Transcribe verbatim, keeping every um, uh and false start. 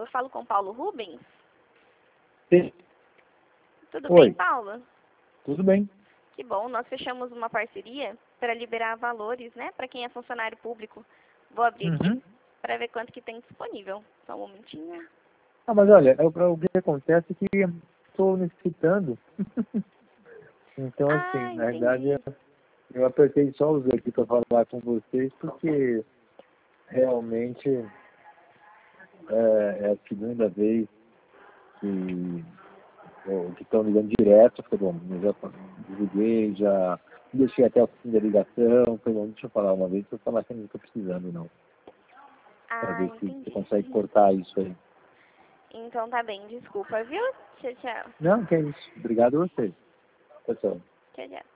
eu falo com Paulo Rubens? Sim. Tudo Oi. bem, Paulo? Tudo bem. Que bom, nós fechamos uma parceria para liberar valores, né, para quem é funcionário público. Vou abrir Uhum. aqui para ver quanto que tem disponível. Só um momentinho. Ah, mas olha, é, o que acontece é que estou necessitando. Então, assim, Ah, na verdade, entendi. eu, eu apertei só os aqui para falar com vocês, porque realmente é, é a segunda vez que ou que estão ligando direto. Foi bom, eu já desliguei, já deixei até o fim da ligação. Foi bom, deixa eu falar uma vez, eu falar que eu não estou precisando, não. Para Ah, ver se você entendi. consegue cortar isso aí. Então tá bem, desculpa, viu? Tchau, tchau. Não, que é isso. Obrigado a vocês. Tchau, tchau. Tchau, tchau.